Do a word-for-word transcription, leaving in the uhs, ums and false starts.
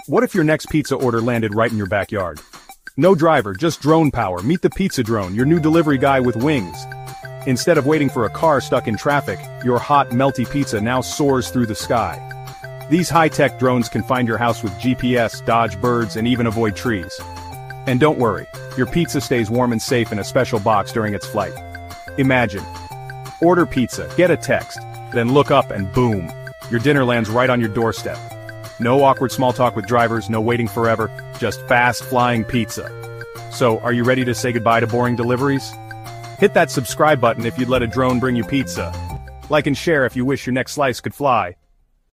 What if your next pizza order landed right in your backyard? No driver, just drone power. Meet the Pizza Drone, your new delivery guy with wings. Instead of waiting for a car stuck in traffic, your hot, melty pizza now soars through the sky. These high-tech drones can find your house with G P S, dodge birds, and even avoid trees. And don't worry, your pizza stays warm and safe in a special box during its flight. Imagine. Order pizza, get a text, then look up and boom, your dinner lands right on your doorstep. No awkward small talk with drivers, no waiting forever, just fast flying pizza. So, are you ready to say goodbye to boring deliveries? Hit that subscribe button if you'd let a drone bring you pizza. Like and share if you wish your next slice could fly.